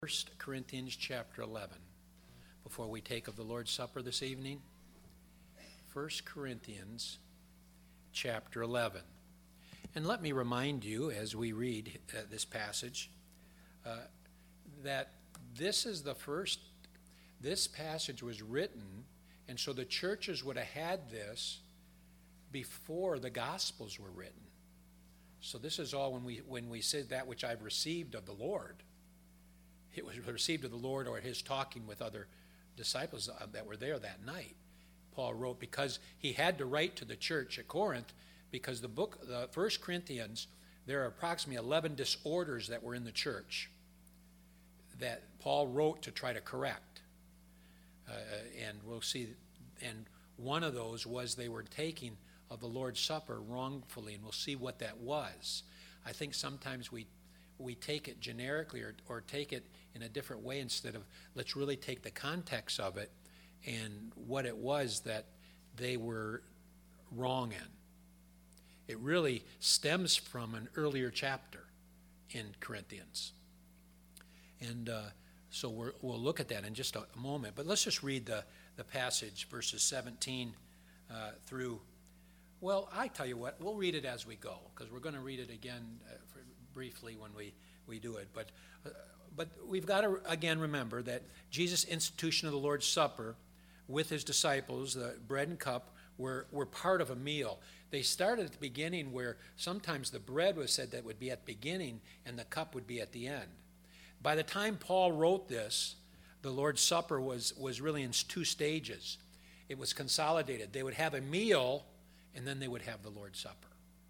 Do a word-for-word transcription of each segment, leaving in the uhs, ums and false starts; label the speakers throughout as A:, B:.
A: First Corinthians chapter eleven. Before we take of the Lord's Supper this evening, First Corinthians chapter eleven. And let me remind you as we read uh, this passage uh, that this is the first, this passage was written, and so the churches would have had this before the Gospels were written. So this is all when we when we said that which I've received of the Lord. It was received of the Lord, or his talking with other disciples that were there that night. Paul wrote because he had to write to the church at Corinth, because the book, the First Corinthians, there are approximately eleven disorders that were in the church that Paul wrote to try to correct. Uh, and we'll see, and one of those was they were taking of the Lord's Supper wrongfully, and we'll see what that was. I think sometimes we we take it generically or, or take it in a different way instead of let's really take the context of it and what it was that they were wrong in. It really stems from an earlier chapter in Corinthians. And uh, so we're, we'll look at that in just a moment. But let's just read the, the passage, verses seventeen uh, through, well, I tell you what, we'll read it as we go, because we're going to read it again uh, for, briefly when we, we do it. But uh, but we've got to, again, remember that Jesus' institution of the Lord's Supper with his disciples, the bread and cup, were, were part of a meal. They started at the beginning where sometimes the bread was said that would be at the beginning and the cup would be at the end. By the time Paul wrote this, the Lord's Supper was, was really in two stages. It was consolidated. They would have a meal and then they would have the Lord's Supper.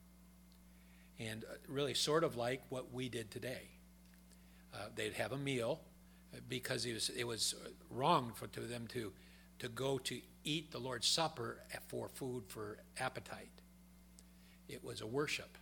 A: And really sort of like what we did today. Uh, they'd have a meal because it was, it was wrong for to them to, to go to eat the Lord's Supper for food for appetite. It was a worship.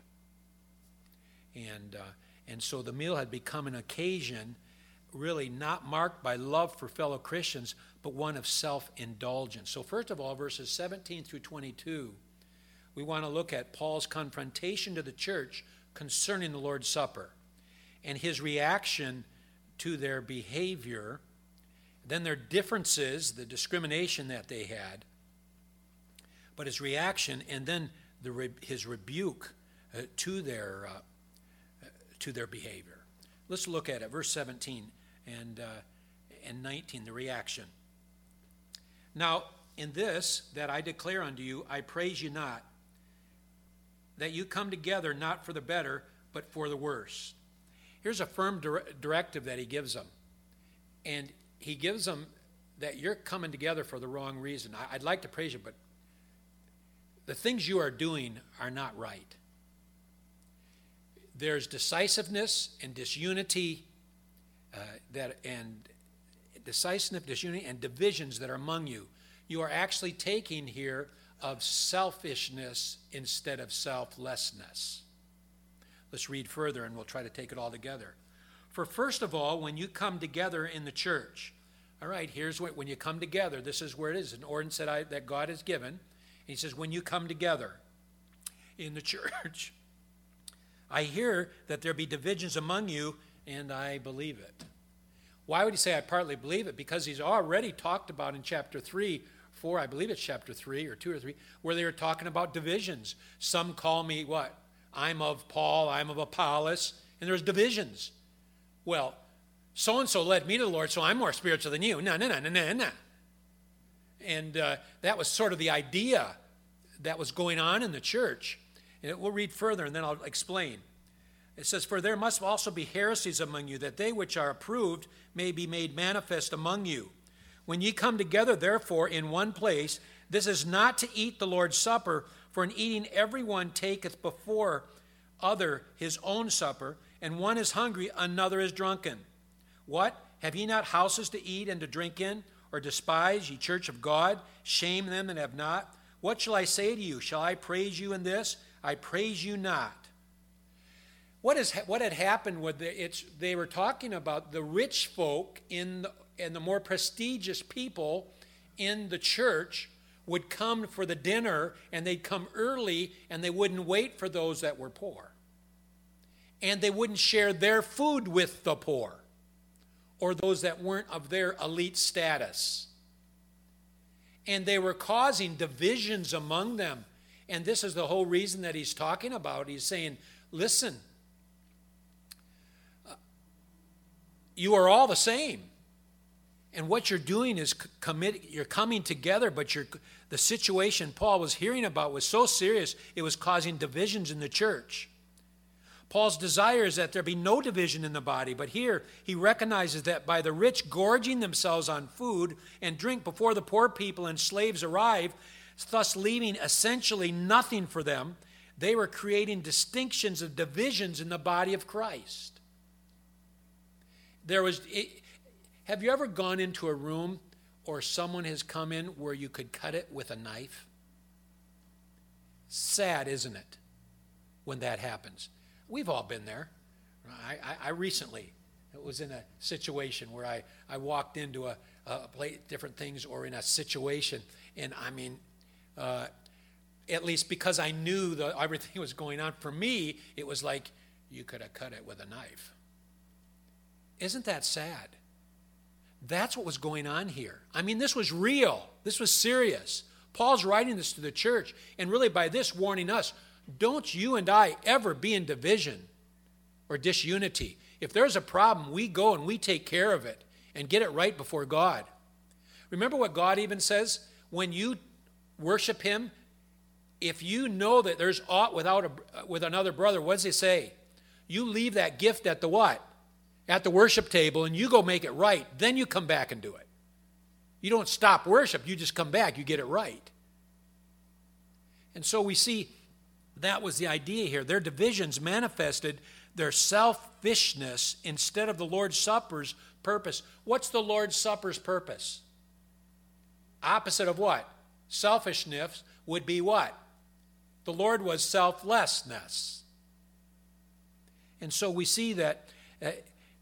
A: And, uh, and so the meal had become an occasion really not marked by love for fellow Christians, but one of self-indulgence. So first of all, verses seventeen through twenty-two, we want to look at Paul's confrontation to the church concerning the Lord's Supper and his reaction to their behavior, then their differences, the discrimination that they had, but his reaction, and then the, his rebuke uh, to their uh, to their behavior. Let's look at it, verse seventeen and, uh, and nineteen, the reaction. Now, in this that I declare unto you, I praise you not, that you come together not for the better, but for the worse. Here's a firm dire- directive that he gives them. And he gives them that you're coming together for the wrong reason. I- I'd like to praise you, but the things you are doing are not right. There's decisiveness and disunity, uh, that and decisiveness, disunity, and divisions that are among you. You are actually taking here of selfishness instead of selflessness. Let's read further and we'll try to take it all together. For first of all, when you come together in the church, all right, here's what, when you come together, this is where it is, an ordinance that, I, that God has given. And he says, when you come together in the church, I hear that there be divisions among you, and I believe it. Why would he say I partly believe it? Because he's already talked about in chapter three, four, I believe it's chapter three or two or three, where they were talking about divisions. Some call me what? I'm of Paul, I'm of Apollos, and there's divisions. Well, so-and-so led me to the Lord, so I'm more spiritual than you. No, no, no, no, no, no. And uh, that was sort of the idea that was going on in the church. And we'll read further, and then I'll explain. It says, for there must also be heresies among you, that they which are approved may be made manifest among you. When ye come together, therefore, in one place, this is not to eat the Lord's Supper, for in eating everyone taketh before other his own supper, and one is hungry, another is drunken. What? Have ye not houses to eat and to drink in? Or despise ye church of God? Shame them that have not? What shall I say to you? Shall I praise you in this? I praise you not. What is what had happened with the, it's they were talking about the rich folk in the, and the more prestigious people in the church would come for the dinner, and they'd come early, and they wouldn't wait for those that were poor. And they wouldn't share their food with the poor. or those that weren't of their elite status. And they were causing divisions among them. And this is the whole reason that he's talking about. He's saying, listen, uh, you are all the same. And what you're doing is commit, you're coming together, but you're, the situation Paul was hearing about was so serious, it was causing divisions in the church. Paul's desire is that there be no division in the body, but here he recognizes that by the rich gorging themselves on food and drink before the poor people and slaves arrive, thus leaving essentially nothing for them, they were creating distinctions of divisions in the body of Christ. There was... It, Have you ever gone into a room or someone has come in where you could cut it with a knife? Sad, isn't it, when that happens? We've all been there. I, I, I recently was in a situation where I, I walked into a, a play, different things or in a situation, and I mean, uh, at least because I knew the, everything was going on, for me, it was like you could have cut it with a knife. Isn't that sad? That's what was going on here. I mean, this was real. This was serious. Paul's writing this to the church, and really by this warning us, don't you and I ever be in division or disunity. If there's a problem, we go and we take care of it and get it right before God. Remember what God even says? When you worship him, if you know that there's aught without a, with another brother, what does he say? You leave that gift at the what? At the worship table, and you go make it right. Then you come back and do it. You don't stop worship. You just come back. You get it right. And so we see that was the idea here. Their divisions manifested their selfishness instead of the Lord's Supper's purpose. What's the Lord's Supper's purpose? Opposite of what? Selfishness would be what? The Lord was selflessness. And so we see that uh,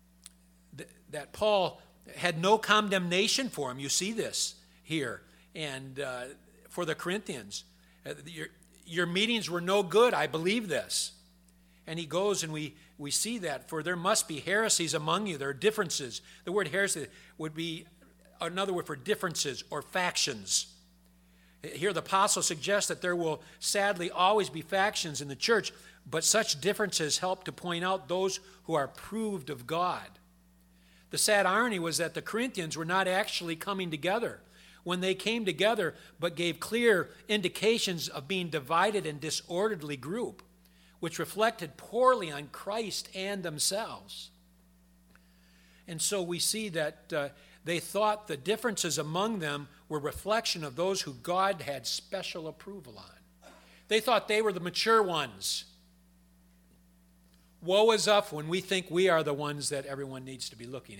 A: that Paul had no condemnation for him. You see this here. And uh, for the Corinthians, uh, your, your meetings were no good. I believe this. And he goes and we, we see that. For there must be heresies among you. There are differences. The word heresy would be another word for differences or factions. Here the apostle suggests that there will sadly always be factions in the church, but such differences help to point out those who are proved of God. The sad irony was that the Corinthians were not actually coming together when they came together, but gave clear indications of being divided and disorderly group, which reflected poorly on Christ and themselves. And so we see that uh, they thought the differences among them were reflection of those who God had special approval on. They thought they were the mature ones. Woe is us when we think we are the ones that everyone needs to be looking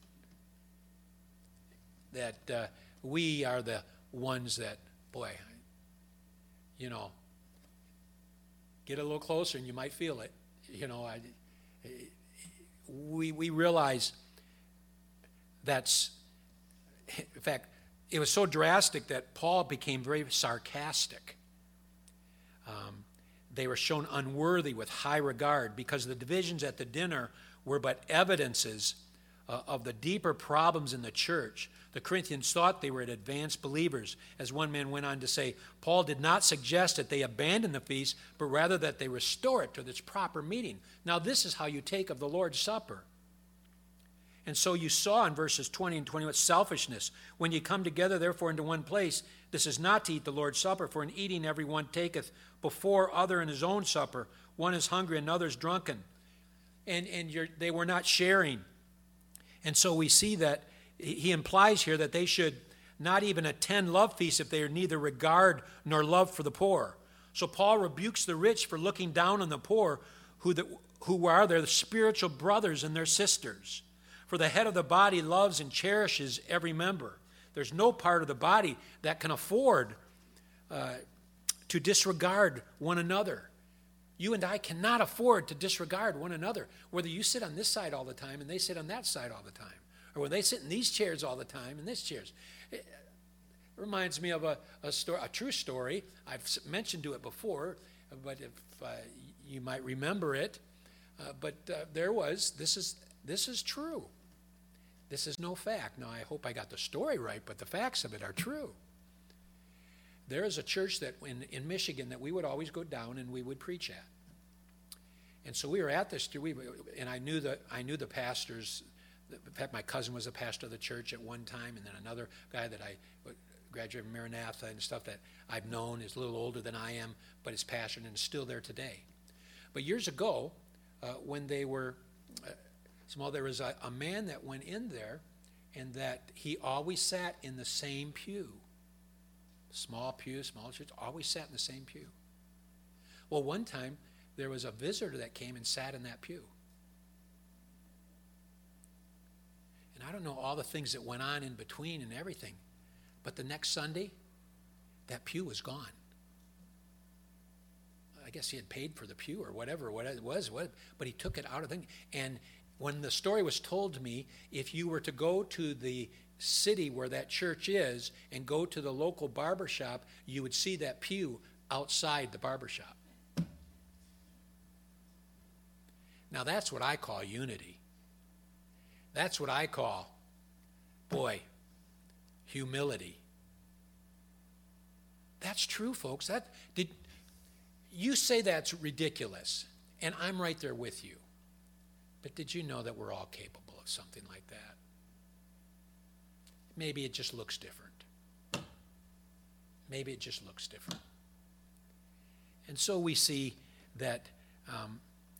A: at. That uh, we are the ones that, boy, you know, get a little closer and you might feel it. You know, I, we, we realize that's, in fact, it was so drastic that Paul became very sarcastic. Um, They were shown unworthy with high regard because the divisions at the dinner were but evidences uh, of the deeper problems in the church. The Corinthians thought they were advanced believers. As one man went on to say, Paul did not suggest that they abandon the feast, but rather that they restore it to its proper meeting. Now this is how you take of the Lord's Supper. And so you saw in verses twenty and twenty-one, selfishness. When you come together, therefore, into one place, this is not to eat the Lord's Supper, for in eating every one taketh before other in his own supper. One is hungry, another is drunken. And, and you're, they were not sharing. And so we see that he implies here that they should not even attend love feasts if they are neither regard nor love for the poor. So Paul rebukes the rich for looking down on the poor, who, the, who are their spiritual brothers and their sisters. For the head of the body loves and cherishes every member. There's no part of the body that can afford uh, to disregard one another. You and I cannot afford to disregard one another, whether you sit on this side all the time and they sit on that side all the time, or when they sit in these chairs all the time and this chairs. It reminds me of a, a, story, a true story. I've mentioned to it before, but if uh, you might remember it. Uh, but uh, there was, this is, this is true. This is no fact. Now, I hope I got the story right, but the facts of it are true. There is a church that in, in Michigan that we would always go down and we would preach at. And so we were at this, we, and I knew the, I knew the pastors. In fact, my cousin was a pastor of the church at one time, and then another guy that I graduated from Maranatha and stuff that I've known is a little older than I am, but is passionate and is still there today. But years ago, uh, when they were uh, small, there was a, a man that went in there, and that he always sat in the same pew. Small pew, small church, always sat in the same pew. Well, one time, there was a visitor that came and sat in that pew. And I don't know all the things that went on in between and everything, but the next Sunday, that pew was gone. I guess he had paid for the pew or whatever, what it was, what, but he took it out of the thing. And when the story was told to me, if you were to go to the city where that church is and go to the local barber shop, you would see that pew outside the barber shop. Now that's what I call unity. That's what I call, boy, humility. That's true, folks. That did you say that's ridiculous, and I'm right there with you. But did you know that we're all capable of something like that? Maybe it just looks different. Maybe it just looks different. And so we see that um,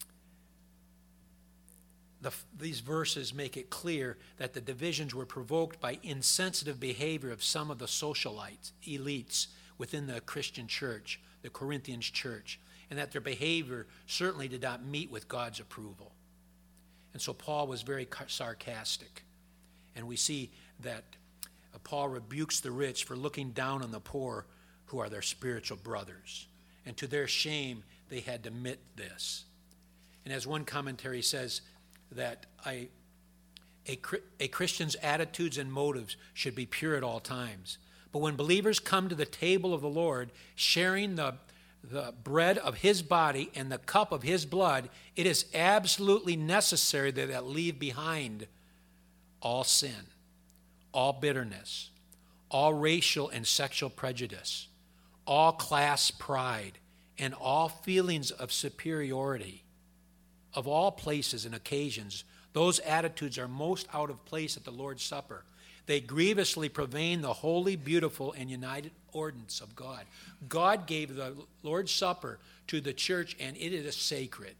A: the, these verses make it clear that the divisions were provoked by insensitive behavior of some of the socialites, elites within the Christian church, the Corinthians church, and that their behavior certainly did not meet with God's approval. And so Paul was very sarcastic. And we see that Paul rebukes the rich for looking down on the poor who are their spiritual brothers. And to their shame, they had to admit this. And as one commentary says, that a, a, a Christian's attitudes and motives should be pure at all times. But when believers come to the table of the Lord, sharing the, the bread of his body and the cup of his blood, it is absolutely necessary that they leave behind all sin, all bitterness, all racial and sexual prejudice, all class pride, and all feelings of superiority. Of all places and occasions, those attitudes are most out of place at the Lord's Supper. They grievously profane the holy, beautiful, and united ordinance of God. God gave the Lord's Supper to the church, and it is sacred.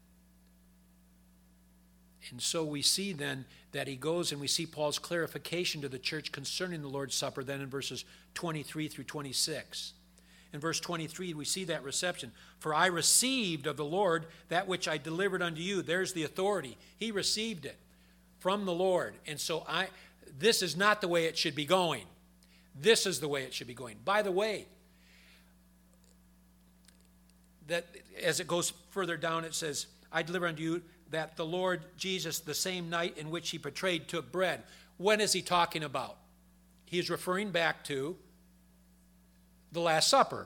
A: And so we see then that he goes and we see Paul's clarification to the church concerning the Lord's Supper then in verses twenty-three through twenty-six. In verse twenty-three, we see that reception. For I received of the Lord that which I delivered unto you. There's the authority. He received it from the Lord. And so I, this is not the way it should be going. This is the way it should be going. By the way, that as it goes further down, it says, I deliver unto you that the Lord Jesus, the same night in which he betrayed, took bread. When is he talking about? He is referring back to the Last Supper.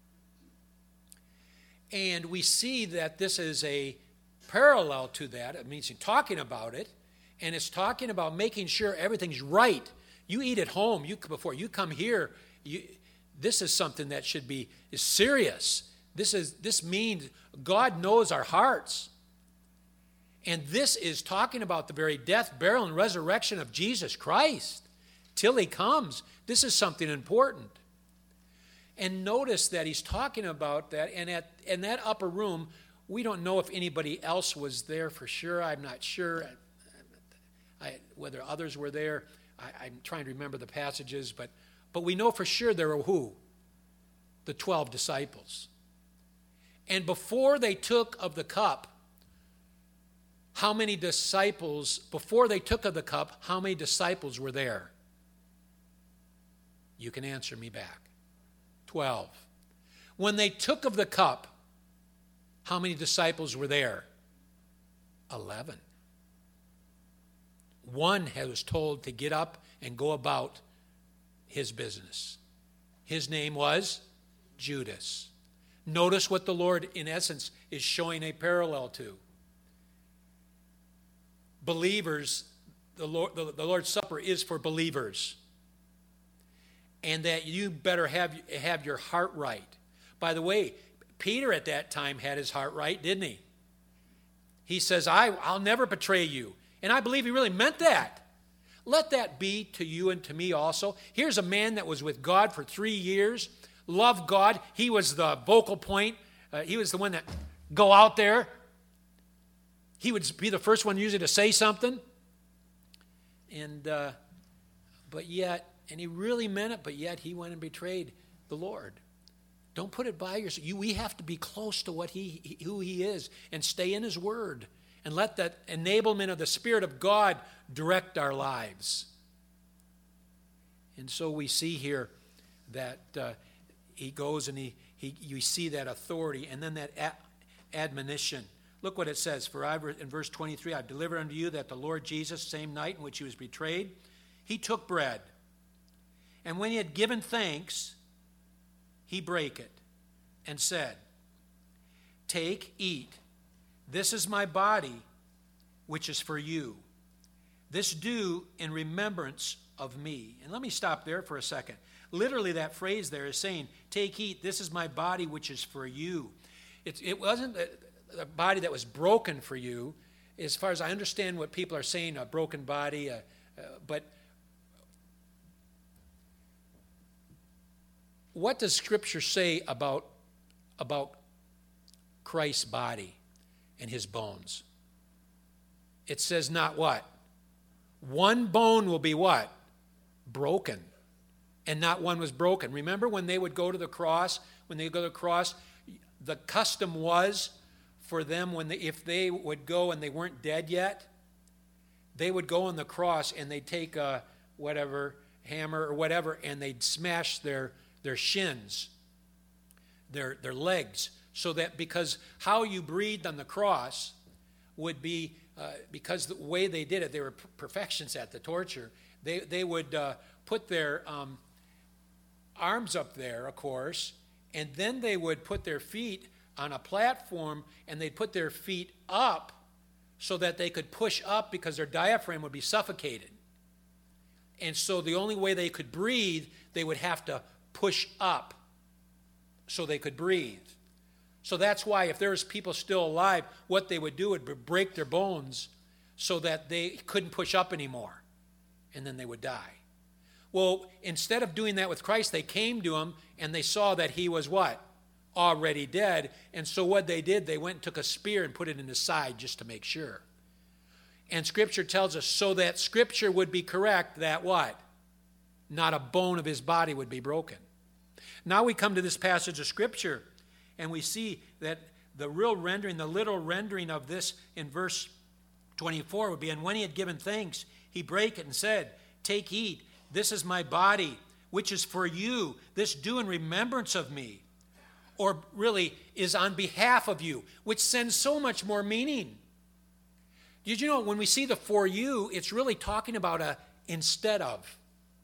A: And we see that this is a parallel to that. It means he's talking about it, and it's talking about making sure everything's right. You eat at home. You before you come here. You, this is something that should be is serious. This is this means God knows our hearts. And this is talking about the very death, burial, and resurrection of Jesus Christ till he comes. This is something important. And notice that he's talking about that, and at in that upper room, we don't know if anybody else was there for sure. I'm not sure I, I, whether others were there. I, I'm trying to remember the passages, but, but we know for sure there were who? The twelve disciples. And before they took of the cup, how many disciples, before they took of the cup, how many disciples were there? You can answer me back. Twelve. When they took of the cup, how many disciples were there? Eleven. One was told to get up and go about his business. His name was Judas. Notice what the Lord, in essence, is showing a parallel to. Believers the, Lord, the, the Lord's Supper is for believers. And that you better have, have your heart right. By the way, Peter at that time had his heart right, didn't he? He says, I, I'll never betray you. And I believe he really meant that. Let that be to you and to me also. Here's a man that was with God for three years, loved God. He was the vocal point. Uh, he was the one that go out there. He would be the first one usually to say something. And, uh, but yet, and he really meant it, but yet he went and betrayed the Lord. Don't put it by yourself. You, we have to be close to what he, who he is and stay in his word and let that enablement of the Spirit of God direct our lives. And so we see here that uh, he goes and he, he you see that authority and then that a- admonition. Look what it says. For I, in verse twenty-three, I've delivered unto you that the Lord Jesus, same night in which he was betrayed, he took bread. And when he had given thanks, he brake it and said, take, eat. This is my body, which is for you. This do in remembrance of me. And let me stop there for a second. Literally, that phrase there is saying, take, eat. This is my body, which is for you. It, it wasn't a, a body that was broken for you. As far as I understand what people are saying, a broken body, uh, uh, but what does Scripture say about, about Christ's body and his bones? It says not what? One bone will be what? Broken. And not one was broken. Remember when they would go to the cross, when they go to the cross, the custom was for them, when they, if they would go and they weren't dead yet, they would go on the cross and they'd take a whatever, hammer or whatever, and they'd smash their their shins, their, their legs, so that because how you breathed on the cross would be, uh, because the way they did it, they were perfections at the torture, they, they would uh, put their um, arms up there, of course, and then they would put their feet on a platform, and they'd put their feet up so that they could push up because their diaphragm would be suffocated. And so the only way they could breathe, they would have to push up so they could breathe. So that's why if there was people still alive, what they would do would break their bones so that they couldn't push up anymore, and then they would die. Well, instead of doing that with Christ, they came to him and they saw that he was what? Already dead. And so what they did, they went and took a spear and put it in his side just to make sure. And Scripture tells us so that Scripture would be correct, that what? Not a bone of his body would be broken. Now we come to this passage of Scripture, and we see that the real rendering, the literal rendering of this in verse twenty-four would be, and when he had given thanks, he brake it and said, take, eat, this is my body, which is for you. This do in remembrance of me. Or really is on behalf of you, which sends so much more meaning. Did you know when we see the for you, it's really talking about a instead of.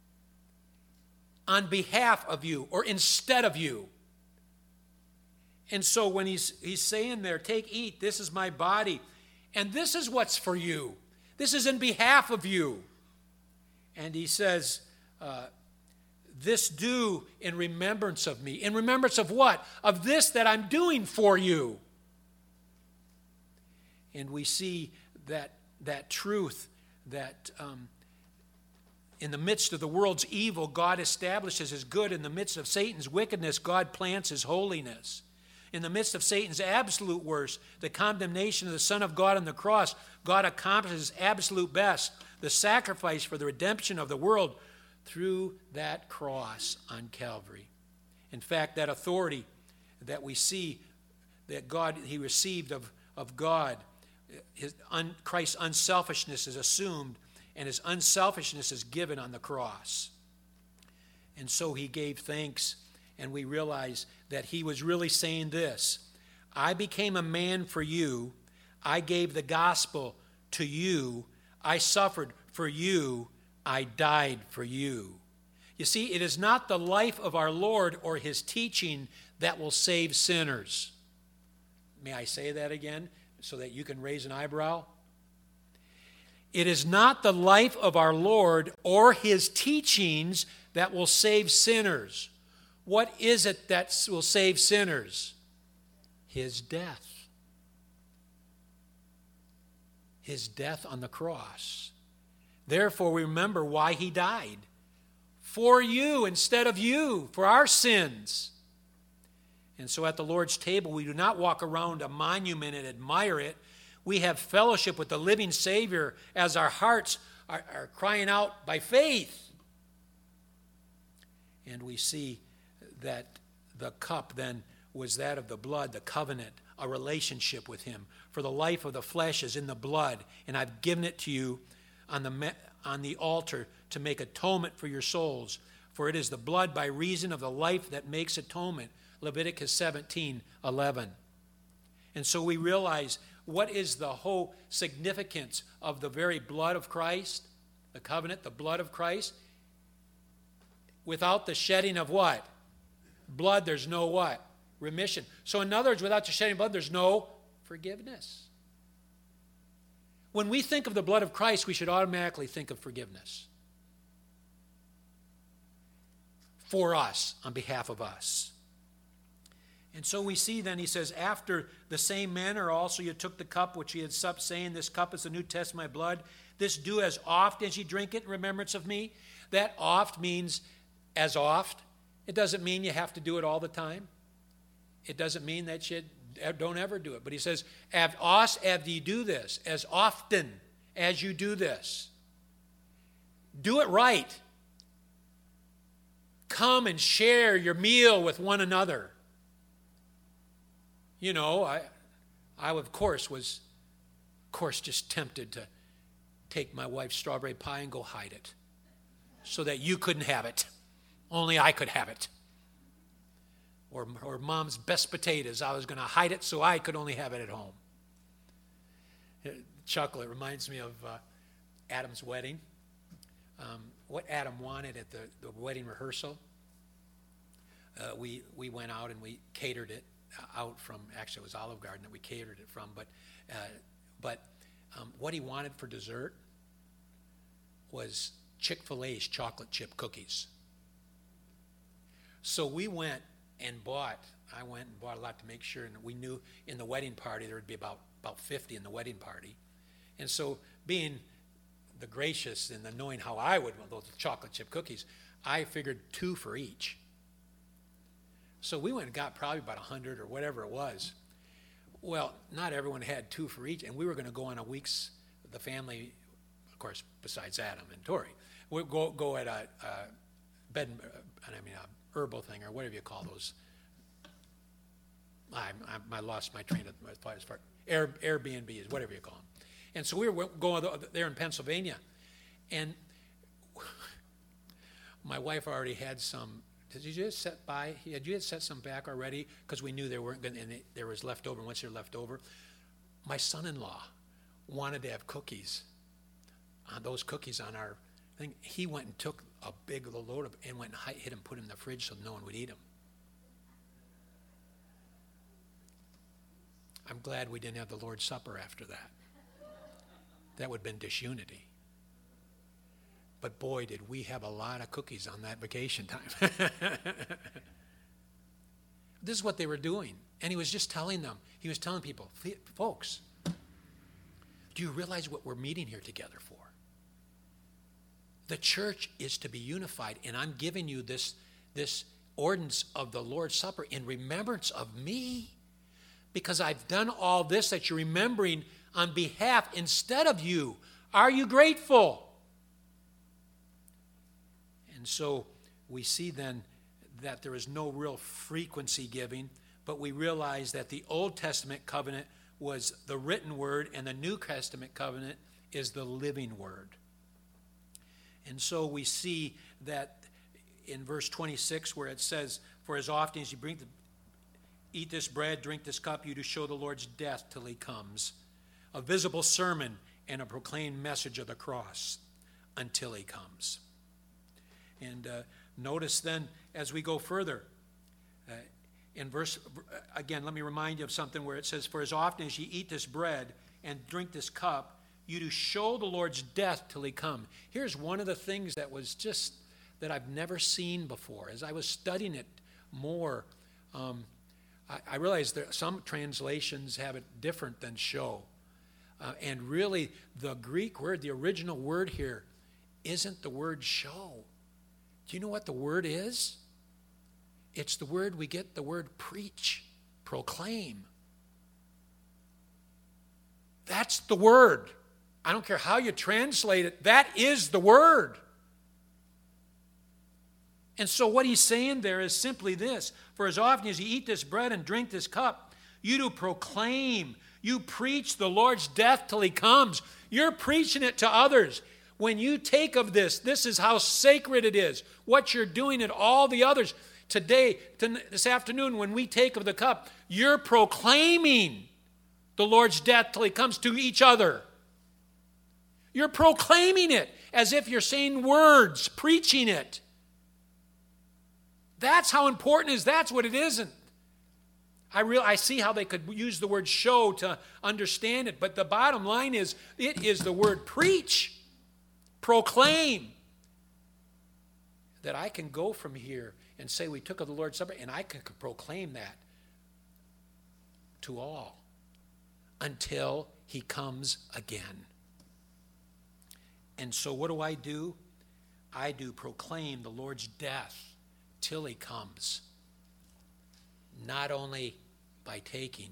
A: On behalf of you or instead of you. And so when he's, he's saying there, take, eat, this is my body, and this is what's for you. This is in behalf of you. And he says, uh, this do in remembrance of me. In remembrance of what? Of this that I'm doing for you. And we see that, that truth that um, in the midst of the world's evil, God establishes his good. In the midst of Satan's wickedness, God plants his holiness. In the midst of Satan's absolute worst, the condemnation of the Son of God on the cross, God accomplishes his absolute best, the sacrifice for the redemption of the world through that cross on Calvary. In fact, that authority that we see that God, he received of, of God, his, un, Christ's unselfishness is assumed, and his unselfishness is given on the cross. And so he gave thanks, and we realize that he was really saying this: I became a man for you, I gave the gospel to you, I suffered for you, I died for you. You see, it is not the life of our Lord or his teaching that will save sinners. May I say that again so that you can raise an eyebrow? It is not the life of our Lord or his teachings that will save sinners. What is it that will save sinners? His death. His death on the cross. Therefore, we remember why he died. For you instead of you, for our sins. And so at the Lord's table, we do not walk around a monument and admire it. We have fellowship with the living Savior as our hearts are, are crying out by faith. And we see that the cup then was that of the blood, the covenant, a relationship with him. For the life of the flesh is in the blood, and I've given it to you on the, on the altar to make atonement for your souls. For it is the blood by reason of the life that makes atonement. Leviticus seventeen eleven. And so we realize what is the whole significance of the very blood of Christ, the covenant, the blood of Christ. Without the shedding of what? Blood, there's no what? Remission. So in other words, without the shedding of blood, there's no forgiveness. When we think of the blood of Christ, we should automatically think of forgiveness. For us, on behalf of us. And so we see then, he says, after the same manner also you took the cup which he had supped, saying, this cup is the New Testament my blood. This do as oft as you drink it in remembrance of me. That oft means as oft. It doesn't mean you have to do it all the time. It doesn't mean that you don't ever do it. But he says, as oft as you do this, as often as you do this. Do it right. Come and share your meal with one another. You know, I, I of course was, of course, just tempted to take my wife's strawberry pie and go hide it so that you couldn't have it. Only I could have it. Or, or mom's best potatoes. I was going to hide it so I could only have it at home. Chuckle, it reminds me of uh, Adam's wedding. Um, what Adam wanted at the, the wedding rehearsal, uh, we, we went out and we catered it out from, actually it was Olive Garden that we catered it from, but, uh, but um, what he wanted for dessert was Chick-fil-A's chocolate chip cookies. So we went and bought, I went and bought a lot to make sure, and we knew in the wedding party there would be about, about fifty in the wedding party. And so being the gracious and the knowing how I would want those chocolate chip cookies, I figured two for each. So we went and got probably about a hundred or whatever it was. Well, not everyone had two for each, and we were going to go on a week's, the family, of course, besides Adam and Tori, we'd go, go at a, a bed, uh, I mean, a herbal thing or whatever you call those. I, I, I lost my train of thought as far Air, Airbnbs, whatever you call them. And so we were going there in Pennsylvania, and my wife already had some. Did you just set by? Had you set some back already? Because we knew they weren't going, and there was leftover. Once they're left over, my son-in-law wanted to have cookies. On those cookies on our thing, he went and took a big load of, and went and hid them, put them in the fridge so no one would eat them. I'm glad we didn't have the Lord's Supper after that. That would have been disunity. But boy, did we have a lot of cookies on that vacation time. This is what they were doing. And he was just telling them, he was telling people, folks, do you realize what we're meeting here together for? The church is to be unified, and I'm giving you this, this ordinance of the Lord's Supper in remembrance of me, because I've done all this that you're remembering on behalf instead of you. Are you grateful? And so we see then that there is no real frequency giving, but we realize that the Old Testament covenant was the written word, and the New Testament covenant is the living word. And so we see that in verse twenty-six where it says, for as often as you bring the, eat this bread, drink this cup, you do show the Lord's death till he comes. A visible sermon and a proclaimed message of the cross until he comes. And uh, notice then, as we go further, uh, in verse, again, let me remind you of something where it says, for as often as you eat this bread and drink this cup, you do show the Lord's death till he come. Here's one of the things that was just, that I've never seen before. As I was studying it more, um, I, I realized that some translations have it different than show. Uh, and really, the Greek word, the original word here, isn't the word show. Do you know what the word is? It's the word we get the word preach, proclaim. That's the word. I don't care how you translate it, that is the word. And so what he's saying there is simply this: for as often as you eat this bread and drink this cup, you do proclaim, you preach the Lord's death till he comes. You're preaching it to others. When you take of this, this is how sacred it is. What you're doing at all the others. Today, this afternoon, when we take of the cup, you're proclaiming the Lord's death till he comes to each other. You're proclaiming it as if you're saying words, preaching it. That's how important it is. That's what it isn't. I real I see how they could use the word show to understand it, but the bottom line is, it is the word preach, proclaim. That I can go from here and say we took of the Lord's Supper, and I can proclaim that to all until he comes again. And so what do I do? I do proclaim the Lord's death till he comes. Not only by taking,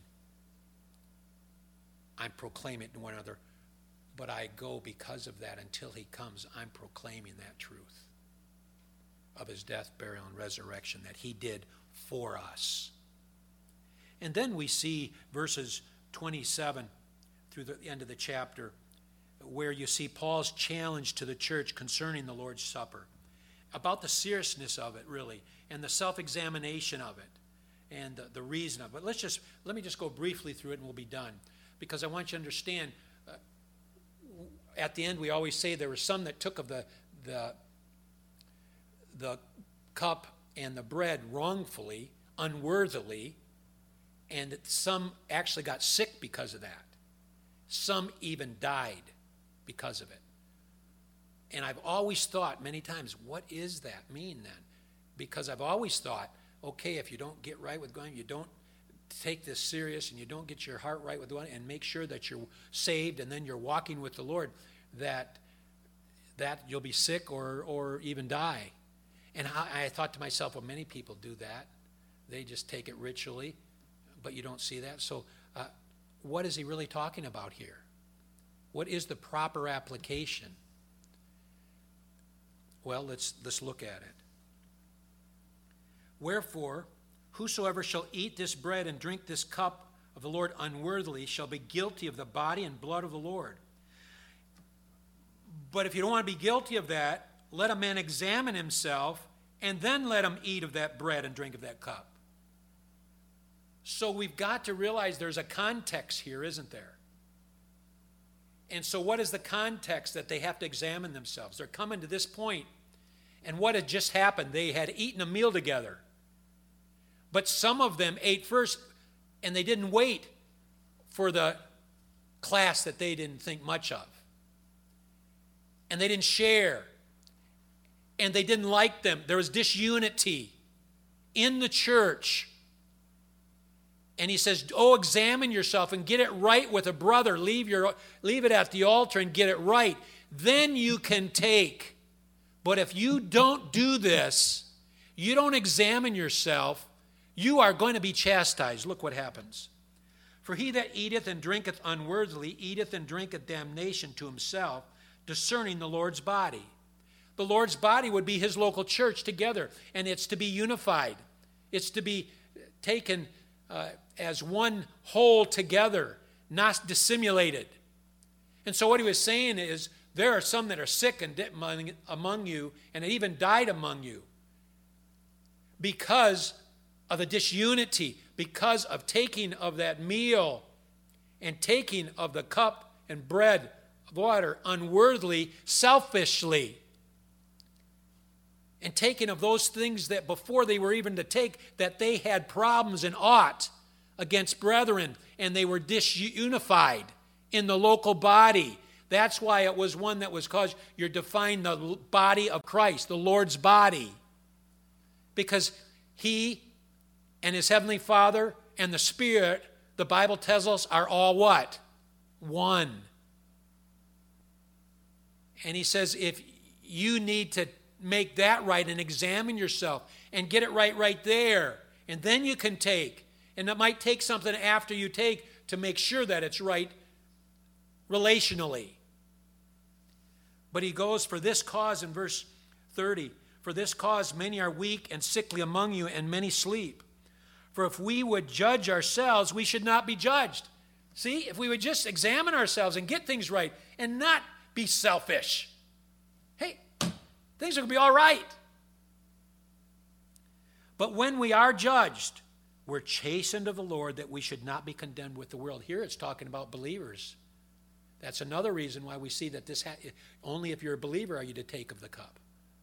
A: I'm proclaiming it to one another, but I go because of that until he comes. I'm proclaiming that truth of his death, burial, and resurrection that he did for us. And then we see verses twenty-seven through the end of the chapter, where you see Paul's challenge to the church concerning the Lord's Supper, about the seriousness of it, really, and the self-examination of it, and the, the reason of it. But let's just, let me just go briefly through it and we'll be done, because I want you to understand, uh, at the end we always say there were some that took of the, the, the cup and the bread wrongfully, unworthily, and that some actually got sick because of that. Some even died because of it. And I've always thought many times, what does that mean then? Because I've always thought, okay, if you don't get right with God, you don't take this serious and you don't get your heart right with God and make sure that you're saved and then you're walking with the Lord, that that you'll be sick or, or even die. And I, I thought to myself, well, many people do that. They just take it ritually, but you don't see that. So uh, what is he really talking about here? What is the proper application? Well, let's, let's look at it. Wherefore, whosoever shall eat this bread and drink this cup of the Lord unworthily shall be guilty of the body and blood of the Lord. But if you don't want to be guilty of that, let a man examine himself, and then let him eat of that bread and drink of that cup. So we've got to realize there's a context here, isn't there? And so what is the context that they have to examine themselves? They're coming to this point, and what had just happened? They had eaten a meal together. But some of them ate first, and they didn't wait for the class that they didn't think much of. And they didn't share. And they didn't like them. There was disunity in the church. And he says, oh, examine yourself and get it right with a brother. Leave, your, leave it at the altar and get it right. Then you can take. But if you don't do this, you don't examine yourself, you are going to be chastised. Look what happens. For he that eateth and drinketh unworthily eateth and drinketh damnation to himself, discerning the Lord's body. The Lord's body would be his local church together, and it's to be unified. It's to be taken uh, as one whole together, not dissimulated. And so what he was saying is, there are some that are sick and among, among you, and it even died among you, because of the disunity, because of taking of that meal and taking of the cup and bread, water, unworthily, selfishly. And taking of those things that before they were even to take, that they had problems and ought against brethren, and they were disunified in the local body. That's why it was one that was called, you're defined the body of Christ, the Lord's body. Because he and his heavenly Father and the Spirit, the Bible tells us, are all what? One. And he says if you need to make that right and examine yourself and get it right right there, and then you can take. And it might take something after you take to make sure that it's right relationally. But he goes, for this cause in verse thirty, for this cause many are weak and sickly among you, and many sleep. For if we would judge ourselves, we should not be judged. See, if we would just examine ourselves and get things right and not be selfish, hey, things are going to be all right. But when we are judged, we're chastened of the Lord, that we should not be condemned with the world. Here it's talking about believers. That's another reason why we see that this ha- only if you're a believer are you to take of the cup.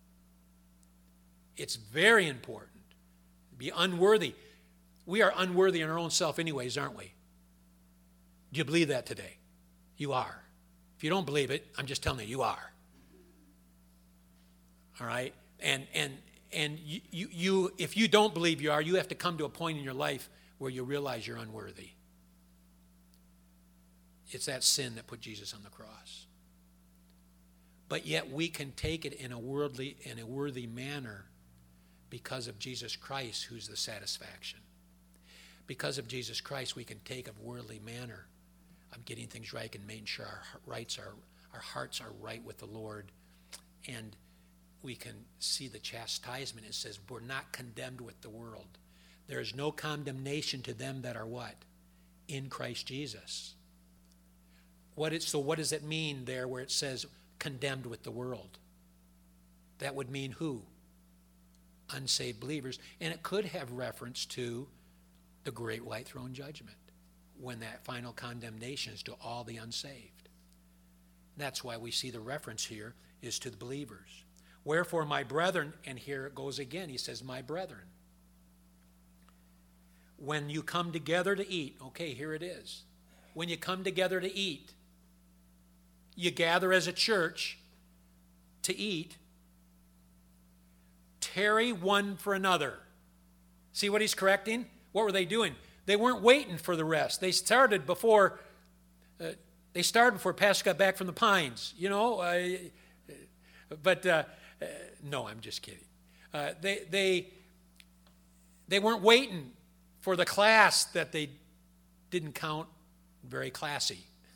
A: It's very important. Be unworthy. We are unworthy in our own self anyways, aren't we? Do you believe that today? You are. If you don't believe it, I'm just telling you, you are. All right? And and and you, you, you if you don't believe you are, you have to come to a point in your life where you realize you're unworthy. It's that sin that put Jesus on the cross. But yet we can take it in a worldly, in a worthy manner because of Jesus Christ, who's the satisfaction. Because of Jesus Christ, we can take a worldly manner of getting things right and making sure our rights are, our hearts are right with the Lord. And we can see the chastisement. It says, we're not condemned with the world. There is no condemnation to them that are what? In Christ Jesus. What it, so what does it mean there where it says condemned with the world? That would mean who? Unsaved believers. And it could have reference to the great white throne judgment, when that final condemnation is to all the unsaved. That's why we see the reference here is to the believers. Wherefore, my brethren, and here it goes again, he says, my brethren. When you come together to eat, okay, here it is. When you come together to eat, you gather as a church to eat, tarry one for another. See what he's correcting? What were they doing? They weren't waiting for the rest. They started before, uh, they started before Pastor got back from the Pines, you know. Uh, but, uh, uh, no, I'm just kidding. Uh, they, they, they weren't waiting for the class that they didn't count very classy.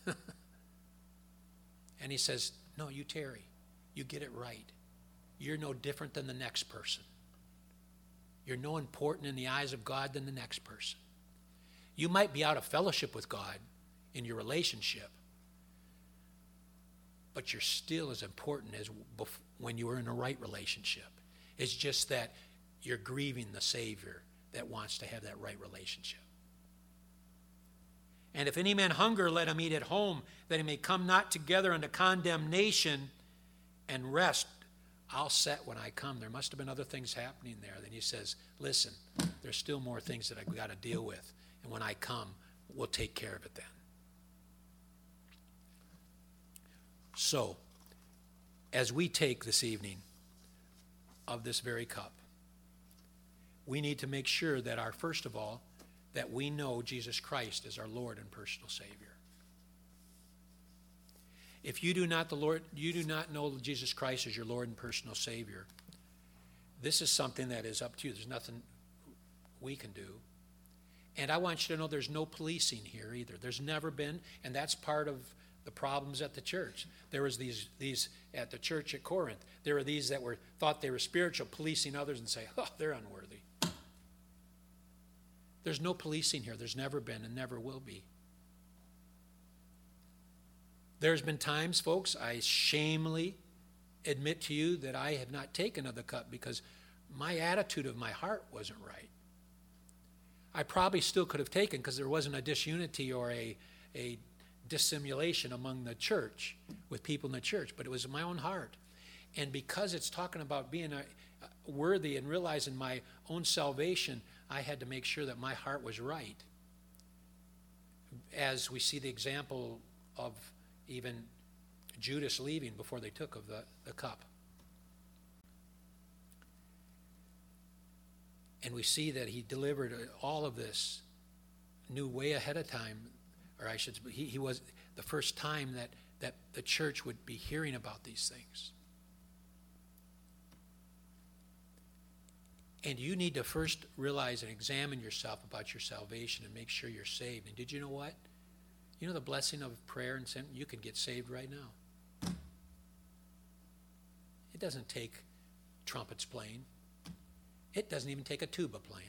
A: And he says, no, you tarry. You get it right. You're no different than the next person. You're no important in the eyes of God than the next person. You might be out of fellowship with God in your relationship, but you're still as important as bef- when you were in a right relationship. It's just that you're grieving the Savior that wants to have that right relationship. And if any man hunger, let him eat at home, that he may come not together unto condemnation, and rest I'll set when I come. There must have been other things happening there. Then he says, listen, there's still more things that I've got to deal with. And when I come, we'll take care of it then. So, as we take this evening of this very cup, we need to make sure that our, first of all, that we know Jesus Christ as our Lord and personal Savior. If you do not the Lord, you do not know Jesus Christ as your Lord and personal Savior, this is something that is up to you. There's nothing we can do. And I want you to know there's no policing here either. There's never been, and that's part of the problems at the church. There was these these at the church at Corinth. There were these that were thought they were spiritual, policing others and say, oh, they're unworthy. There's no policing here. There's never been and never will be. There's been times, folks, I shamefully admit to you that I have not taken of the cup because my attitude of my heart wasn't right. I probably still could have taken because there wasn't a disunity or a, a dissimulation among the church with people in the church, but it was in my own heart. And because it's talking about being a, a worthy and realizing my own salvation, I had to make sure that my heart was right. As we see the example of even Judas leaving before they took of the, the cup. And we see that he delivered all of this, knew way ahead of time, or I should, he, he was the first time that, that the church would be hearing about these things. And you need to first realize and examine yourself about your salvation and make sure you're saved. And did you know what? You know the blessing of prayer and sin? You can get saved right now. It doesn't take trumpets playing. It doesn't even take a tuba playing.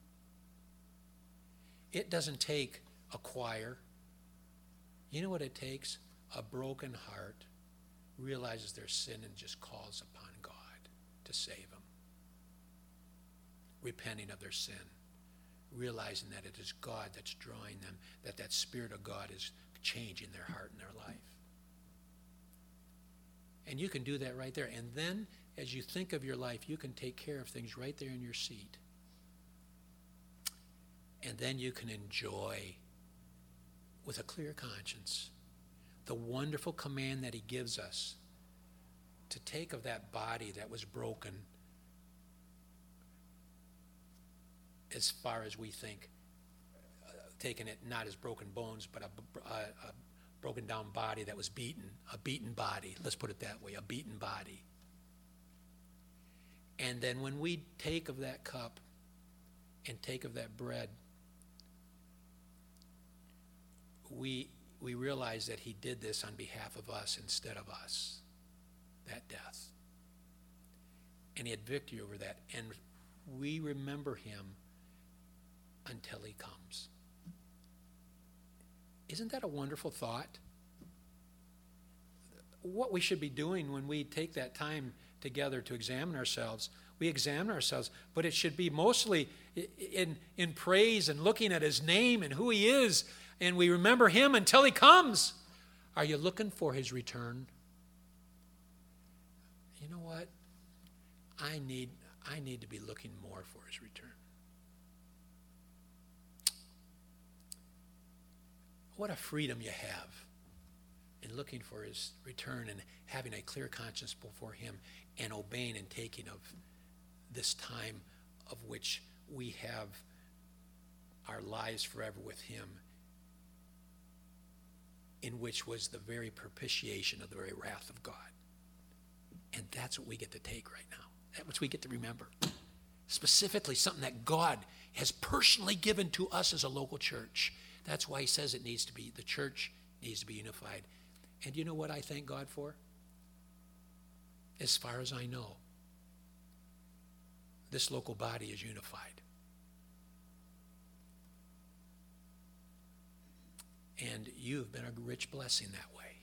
A: It doesn't take a choir. You know what it takes? A broken heart realizes their sin and just calls upon God to save them. Repenting of their sin, realizing that it is God that's drawing them, that that Spirit of God is changing their heart and their life. And you can do that right there. And then, as you think of your life, you can take care of things right there in your seat. And then you can enjoy, with a clear conscience, the wonderful command that he gives us to take of that body that was broken, as far as we think, uh, taking it not as broken bones, but a, a, a broken down body that was beaten, a beaten body, let's put it that way, a beaten body. And then when we take of that cup and take of that bread, we, we realize that he did this on behalf of us instead of us, that death. And he had victory over that. And we remember him until he comes. Isn't that a wonderful thought? What we should be doing when we take that time together to examine ourselves, we examine ourselves, but it should be mostly in, in praise and looking at his name and who he is, and we remember him until he comes. Are you looking for his return? You know what? I need, I need to be looking more for his return. What a freedom you have in looking for his return and having a clear conscience before him and obeying and taking of this time of which we have our lives forever with him, in which was the very propitiation of the very wrath of God. And that's what we get to take right now. That's what we get to remember. Specifically, something that God has personally given to us as a local church. That's why he says it needs to be, the church needs to be unified. And you know what I thank God for? As far as I know, this local body is unified. And you've been a rich blessing that way.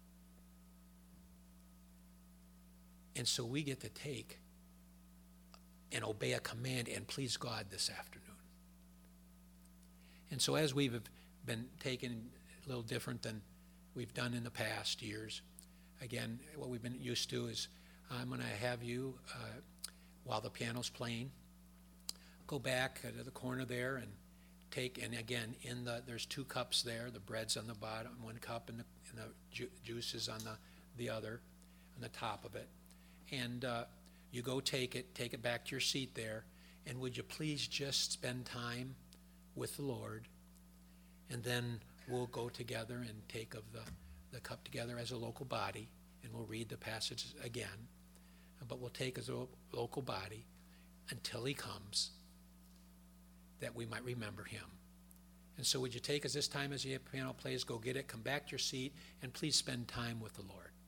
A: And so we get to take and obey a command and please God this afternoon. And so as we've been taken a little different than we've done in the past years, again, what we've been used to is I'm going to have you, uh, while the piano's playing, go back to the corner there and take, and again, in the there's two cups there. The bread's on the bottom, one cup, and the, and the ju- juice is on the, the other, on the top of it. And uh, you go take it, take it back to your seat there, and would you please just spend time with the Lord, and then we'll go together and take of the, the cup together as a local body, and we'll read the passage again, but we'll take as a local body until he comes, that we might remember him. And so would you take us this time as the piano plays, go get it, come back to your seat, and please spend time with the Lord.